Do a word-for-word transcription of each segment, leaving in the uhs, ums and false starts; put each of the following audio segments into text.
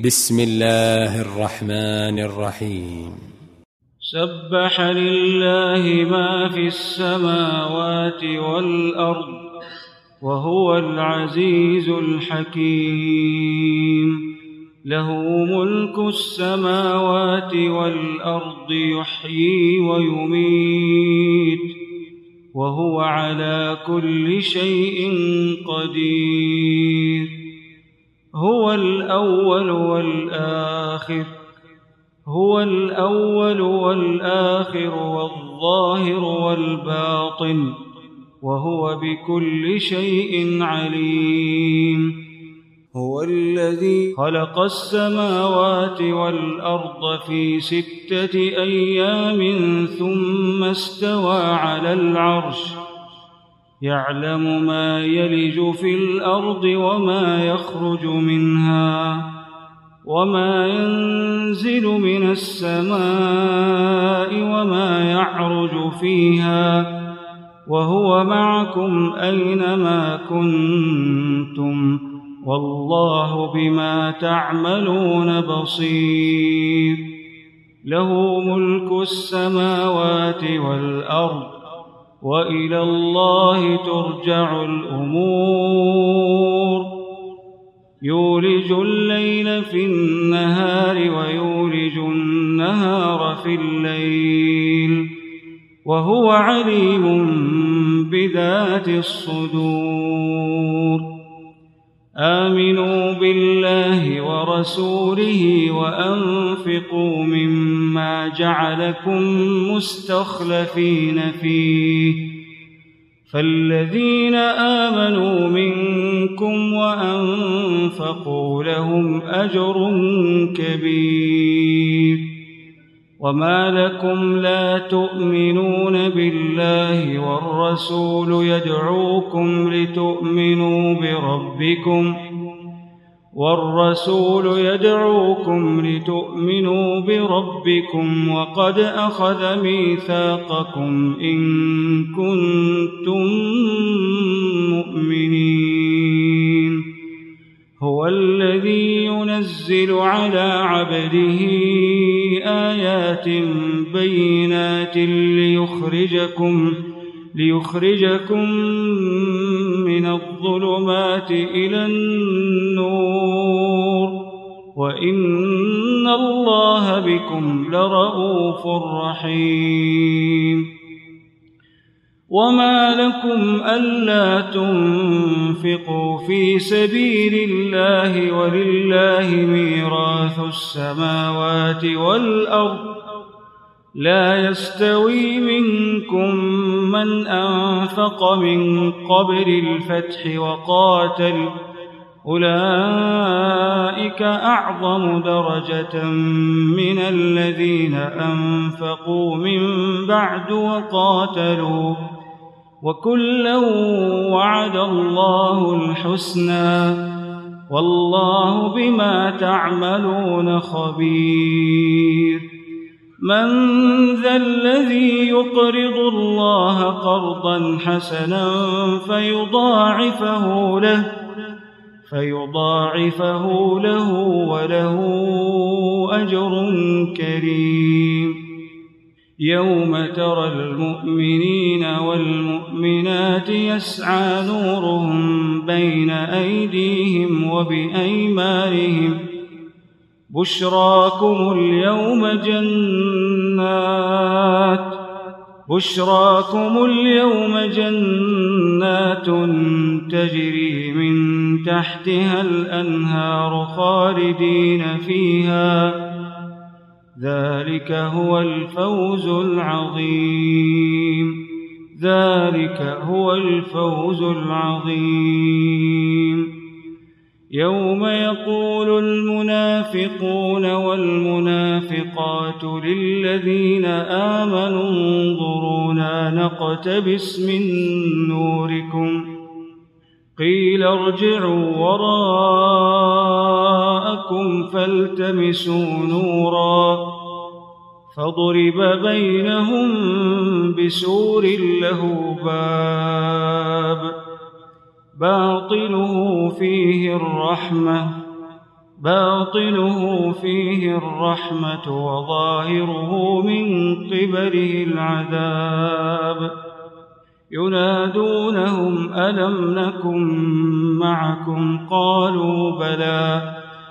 بسم الله الرحمن الرحيم. سبح لله ما في السماوات والأرض وهو العزيز الحكيم. له ملك السماوات والأرض يحيي ويميت وهو على كل شيء قدير. هو الأول والآخر هو الأول والآخر والظاهر والباطن وهو بكل شيء عليم. هو الذي خلق السماوات والأرض في ستة أيام ثم استوى على العرش يعلم ما يلج في الأرض وما يخرج منها وما ينزل من السماء وما يعرج فيها وهو معكم أينما كنتم والله بما تعملون بصير. له ملك السماوات والأرض وإلى الله ترجع الأمور. يولج الليل في النهار ويولج النهار في الليل وهو عليم بذات الصدور. آمنوا بالله ورسوله وأنفقوا مما جعلكم مستخلفين فيه فالذين آمنوا منكم وأنفقوا لهم أجر كبير. وما لكم لا تؤمنون بالله والرسول يدعوكم لتؤمنوا بربكم والرسول يدعوكم لتؤمنوا بربكم وقد أخذ ميثاقكم إن كنتم مؤمنين. هو الذي ينزل على عبده آيات بينات ليخرجكم ليخرجكم من الظلمات إلى النور وإن الله بكم لرءوف رحيم. وما لكم ألا تنفقوا في سبيل الله ولله ميراث السماوات والأرض لا يستوي منكم من أنفق من قبل الفتح وقاتل أولئك أعظم درجة من الذين أنفقوا من بعد وقاتلوا وكلا وعد الله الحسنى والله بما تعملون خبير. من ذا الذي يقرض الله قرضا حسنا فيضاعفه له فيضاعفه له وله أجر كريم. يوم ترى المؤمنين والمؤمنات يسعى نورهم بين أيديهم وبأيمانهم بشراكم اليوم جنات بشراكم اليوم جنات تجري من تحتها الأنهار خالدين فيها ذلك هو الفوز العظيم ذلك هو الفوز العظيم. يوم يقول المنافقون والمنافقات للذين آمنوا انظرونا نقتبس من نوركم قيل ارجعوا وراءكم فالتمسوا نورا فضرب بينهم بسور له باب باطنه فيه الرحمة باطنه فيه الرحمة وظاهره من قبله العذاب ينادونهم ألم نكن معكم قالوا بلى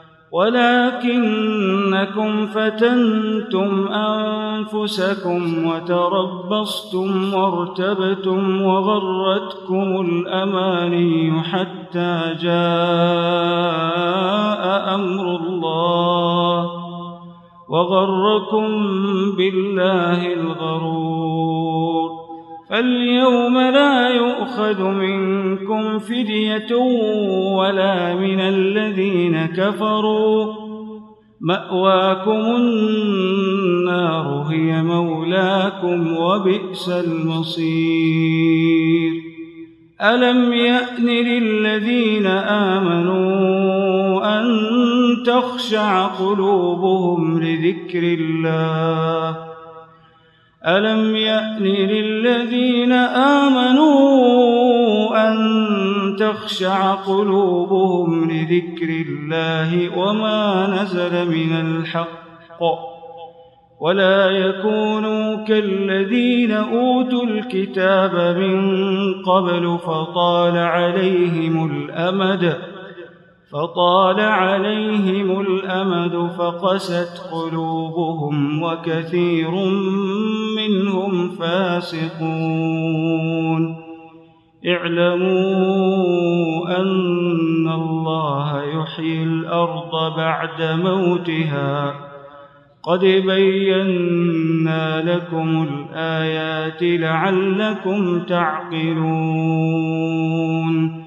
ولكنكم فتنتم أنفسكم وتربصتم وارتبتم وغرتكم الأماني حتى جاء أمر الله وغركم بالله الغرور فاليوم لا يؤخذ منكم فدية ولا من الذين كفروا مأواكم النار هي مولاكم وبئس المصير ألم يأن للذين آمنوا أن تخشع قلوبهم لذكر الله ألم يأن للذين آمنوا أن تخشع قلوبهم لذكر الله وما نزل من الحق ولا يكونوا كالذين أوتوا الكتاب من قبل فطال عليهم الأمد فطال عليهم الأمد فقست قلوبهم وكثير منهم فاسقون اعلموا أن الله يحيي الأرض بعد موتها قد بينا لكم الآيات لعلكم تعقلون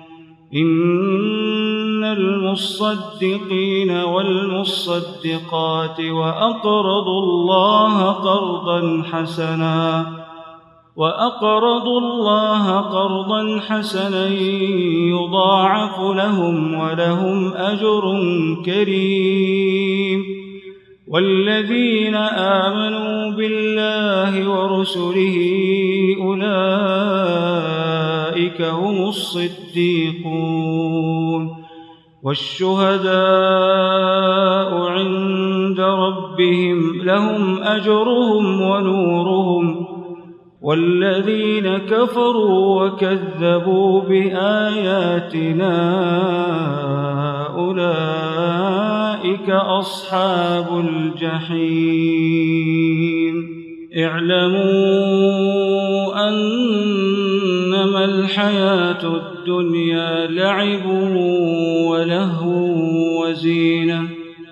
إن المصدقين والمصدقات وأقرضوا الله قرضا حسنا وأقرضوا الله قرضا حسنا يضاعف لهم ولهم أجر كريم والذين آمنوا بالله ورسله أولئك هم الصديقون والشهداء عند ربهم لهم أجرهم ونورهم والذين كفروا وكذبوا بآياتنا أولئك أصحاب الجحيم اعلموا أنما الحياة الدنيا لعب ولهو وزينة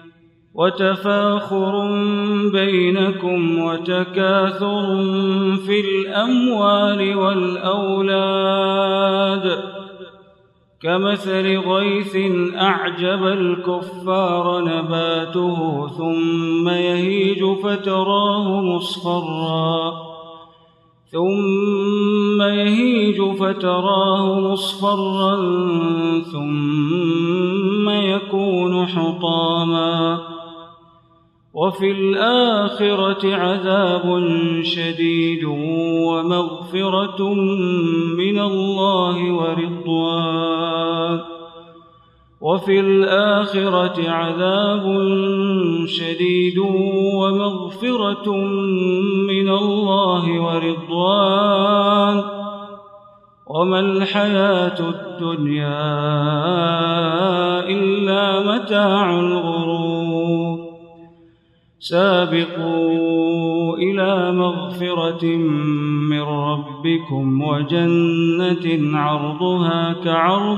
وتفاخر بينكم وتكاثر في الأموال والأولاد كمثل غيث أعجب الكفار نباته ثم يهيج فتراه مصفرا ثم يهيج فتراه مصفرا ثم يكون حطاما وفي الآخرة عذاب شديد ومغفرة من الله ورضوان وفي الآخرة عذاب شديد ومغفرة من الله ورضوان وما الحياة الدنيا إلا متاع الغرور سابقوا إلى مغفرة من ربكم وجنة عرضها كعرض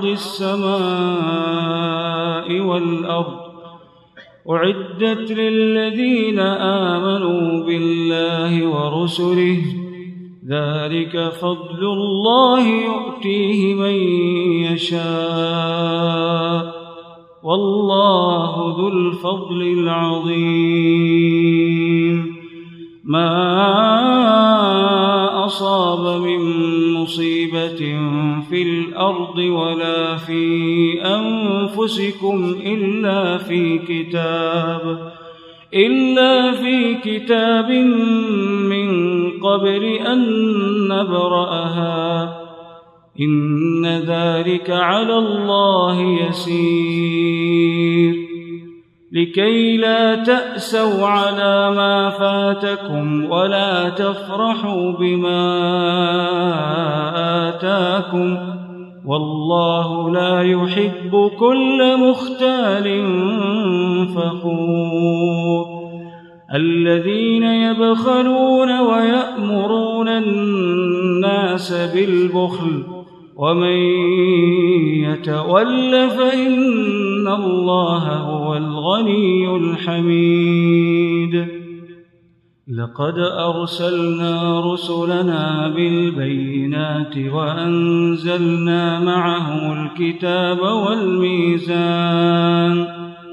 السماء والأرض أعدت للذين آمنوا بالله ورسله ذلك فضل الله يؤتيه من يشاء والله ذو الفضل العظيم ما أصاب من مصيبة في الأرض ولا في أنفسكم إلا في كتاب إلا في كتاب من قبل أن نبرأها إن ذلك على الله يسير لكي لا تأسوا على ما فاتكم ولا تفرحوا بما آتاكم والله لا يحب كل مختال فخور الذين يبخلون ويأمرون الناس بالبخل ومن يتول فإن الله هو الغني الحميد لقد أرسلنا رسلنا بالبينات وأنزلنا معهم الكتاب والميزان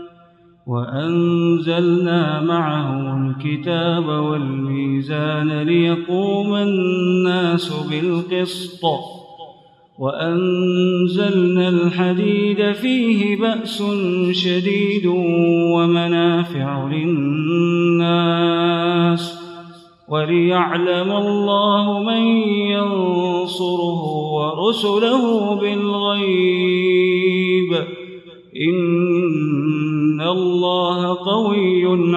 وأنزلنا معهم الكتاب والميزان ليقوم الناس بالقسط وأنزلنا الحديد فيه بأس شديد ومنافع للناس وليعلم الله من ينصره ورسله بالغيب إن الله قوي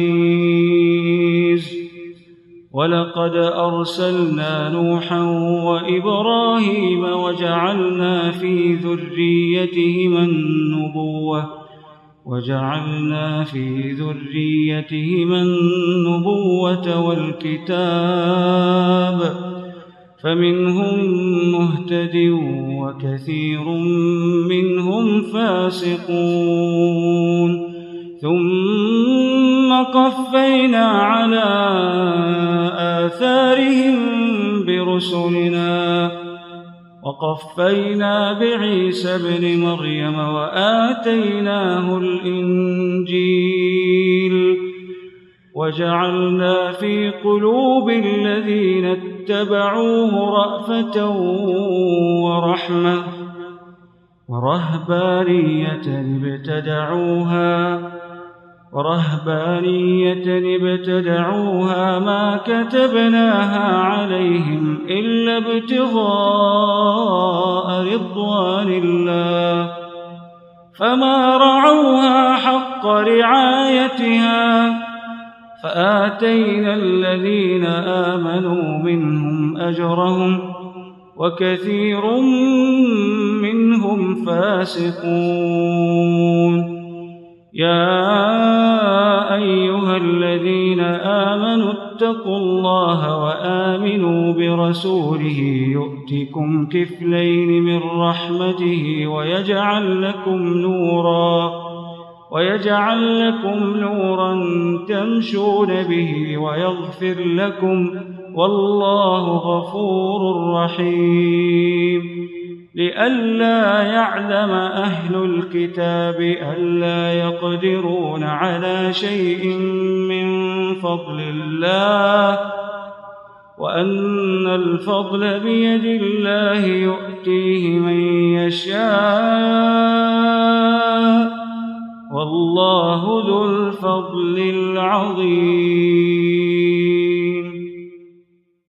عزيز ولقد أرسلنا نوحا وإبراهيم وجعلنا في ذريتهما النبوة وجعلنا في ذريتهما النبوة والكتاب فمنهم مهتد وكثير منهم فاسقون ثم قفينا على آثارهم برسلنا وقفينا بعيسى ابن مريم وآتيناه الإنجيل وجعلنا في قلوب الذين اتبعوه رأفة ورحمة ورهبانية ابتدعوها ورهبانية ابتدعوها ما كتبناها عليهم إلا ابتغاء رضوان الله فما رعوها حق رعايتها فآتينا الذين آمنوا منهم أجرهم وكثير منهم فاسقون يا أيها الذين آمنوا اتقوا الله وآمنوا برسوله يؤتكم كفلين من رحمته ويجعل لكم نورا ويجعل لكم نورا تمشون به ويغفر لكم والله غفور رحيم لئلا يعلم أهل الكتاب ألا يقدرون على شيء من فضل الله وأن الفضل بيد الله يؤتيه من يشاء والله ذو الفضل العظيم